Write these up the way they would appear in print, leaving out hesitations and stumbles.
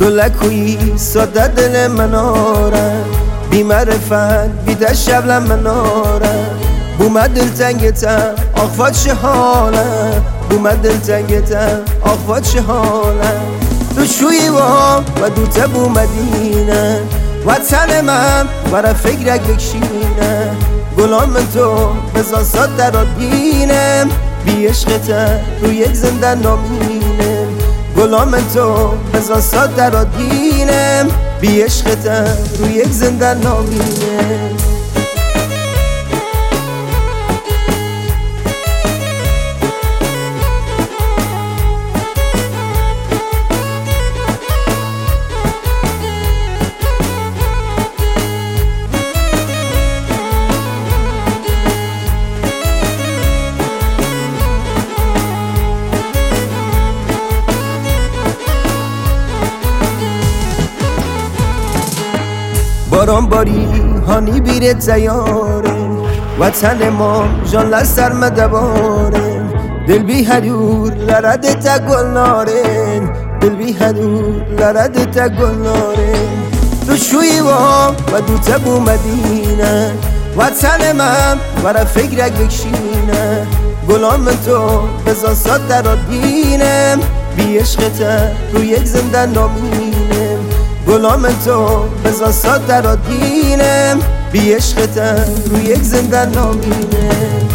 گلکویی ساده دل مناره، بی معرفت بیده شبل مناره. بومد دلتنگتم آخواد چه حاله، بومد دلتنگتم آخواد چه حاله. تو شویی و دوته بومدینه، وطن من برای فکرک بکشینه. گلام من تو بزا ساد درات بینم، بی عشقته رو یک زندن نامینم. گلام من تو بزا ساد درات بینم، بی عشقته رو یک زندن نامینم. باران باری هانی بیره تیاره، وطن ما جان لسر مدباره. دل بی هدور لرد تا گل نارن، دل بی هدور لرد تا گل نارن. تو شویی و دوته بومدینه، وطن من برای فکرک بکشینه. گلام من تو بزا ساد درات بینم، بی عشقته رو یک زندن نامینم. گلام من تو بزا ساد درات بینم، بی عشقته رو یک زندن نامینم.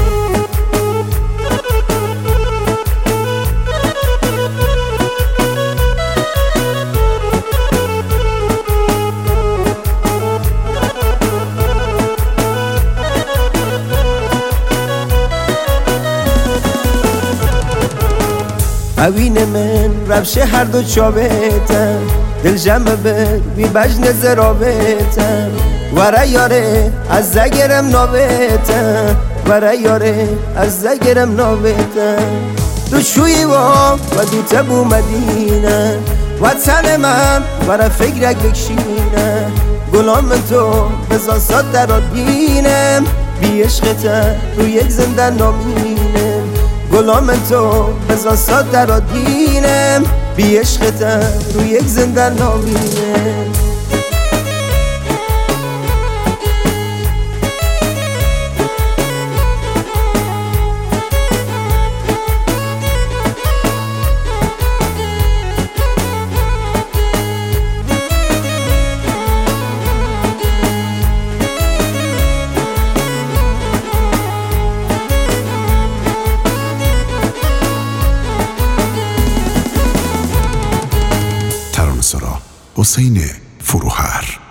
اوین من رفشه هر دو چاوتم، دل جمع بر بی بجن زرابتم. وره یاره از زگرم نابتم، وره یاره از زگرم نابتم. تو شویی و دوته بومدینه، وطن من برای فکرک بکشینه. گلام من تو بزا ساد درات بینم، بی عشقته رو یک زندن نامینم. گلام من تو بزا ساد درات بینم، بی عشقته رو یک زندن نامینم. حسین فروهر.